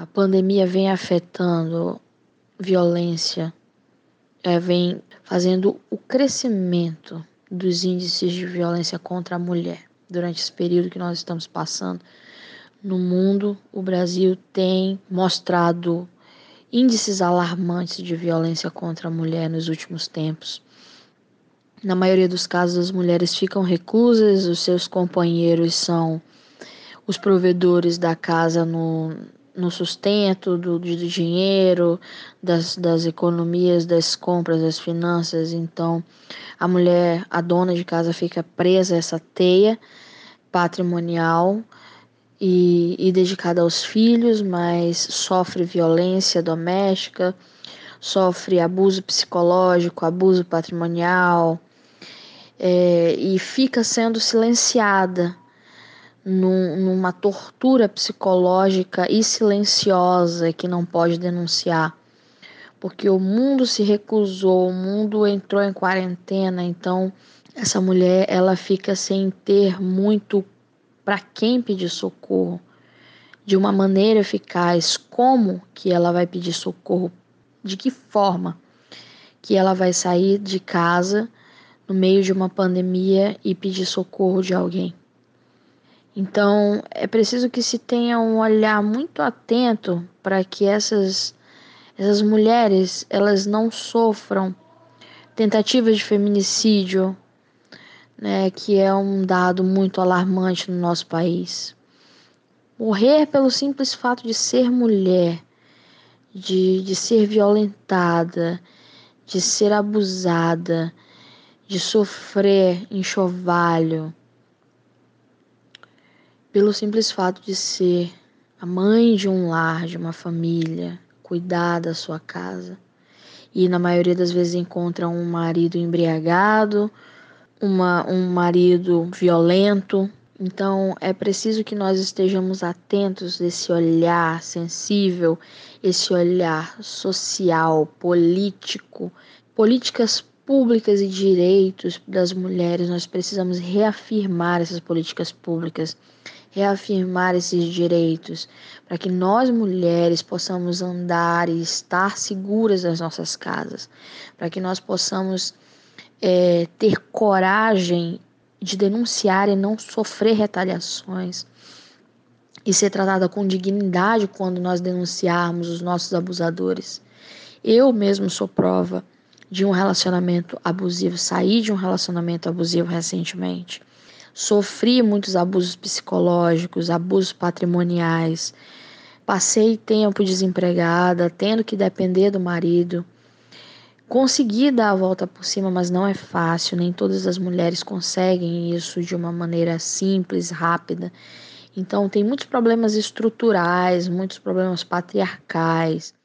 a pandemia vem afetando violência, vem fazendo o crescimento dos índices de violência contra a mulher durante esse período que nós estamos passando. No mundo, o Brasil tem mostrado índices alarmantes de violência contra a mulher nos últimos tempos. Na maioria dos casos, as mulheres ficam reclusas, os seus companheiros são os provedores da casa no sustento do dinheiro, das economias, das compras, das finanças. Então, a mulher, a dona de casa, fica presa a essa teia patrimonial e dedicada aos filhos, mas sofre violência doméstica, sofre abuso psicológico, abuso patrimonial, e fica sendo silenciada numa tortura psicológica e silenciosa que não pode denunciar, porque o mundo se recusou, o mundo entrou em quarentena. Então essa mulher, ela fica sem ter muito para quem pedir socorro de uma maneira eficaz. Como que ela vai pedir socorro? De que forma que ela vai sair de casa no meio de uma pandemia e pedir socorro de alguém? Então, é preciso que se tenha um olhar muito atento para que essas mulheres, elas não sofram tentativas de feminicídio, né, que é um dado muito alarmante no nosso país. Morrer pelo simples fato de ser mulher, de ser violentada, de ser abusada, de sofrer enxovalho, pelo simples fato de ser a mãe de um lar, de uma família, cuidar da sua casa. E na maioria das vezes encontra um marido embriagado, um marido violento. Então é preciso que nós estejamos atentos desse olhar sensível, esse olhar social, político, políticas públicas e direitos das mulheres. Nós precisamos reafirmar essas políticas públicas, reafirmar esses direitos, para que nós mulheres possamos andar e estar seguras nas nossas casas, para que nós possamos ter coragem de denunciar e não sofrer retaliações, e ser tratada com dignidade quando nós denunciarmos os nossos abusadores. Eu mesmo sou prova de um relacionamento abusivo, saí de um relacionamento abusivo recentemente. Sofri muitos abusos psicológicos, abusos patrimoniais. Passei tempo desempregada, tendo que depender do marido. Consegui dar a volta por cima, mas não é fácil. Nem todas as mulheres conseguem isso de uma maneira simples, rápida. Então tem muitos problemas estruturais, muitos problemas patriarcais.